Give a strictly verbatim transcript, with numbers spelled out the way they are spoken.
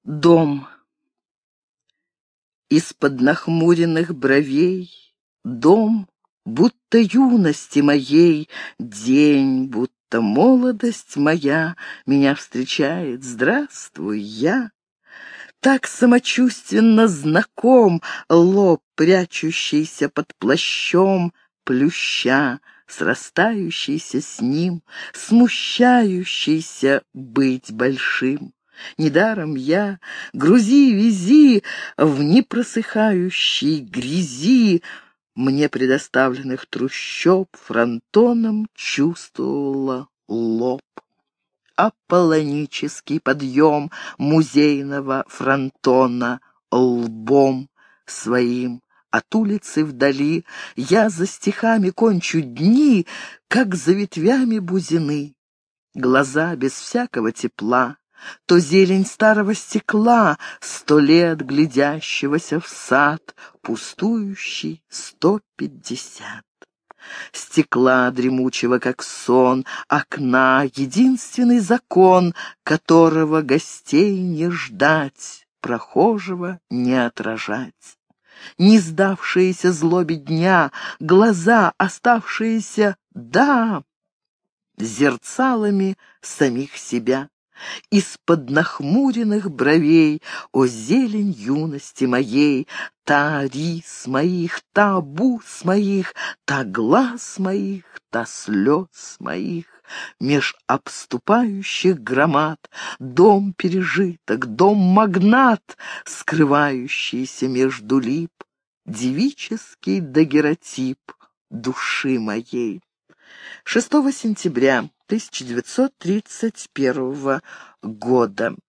Дом. Из-под нахмуренных бровей дом, будто юности моей, день, будто молодость моя, меня встречает. Здравствуй, я. Так самочувственно знаком лоб, прячущийся под плащом плюща, срастающийся с ним, смущающийся быть большим. Недаром я, грузи и вези в непросыхающей грязи мне предоставленных трущоб, фронтоном чувствовала лоб. Аполлонический подъем музейного фронтона лбом своим от улицы вдали я за стихами кончу дни, как за ветвями бузины. Глаза без всякого тепла, то зелень старого стекла, сто лет глядящегося в сад, пустующий сто пятьдесят. Стекла дремучего, как сон, окна, единственный закон, которого гостей не ждать, прохожего не отражать. Не сдавшиеся злобе дня, глаза, оставшиеся, да, зерцалами самих себя. Из-под нахмуренных бровей, о зелень юности моей, та рис моих, та бус моих, та глаз моих, та слез моих, меж обступающих громад, дом пережиток, дом-магнат, скрывающийся между лип, девический дагеротип души моей. шестого сентября тысяча девятьсот тридцать первого года.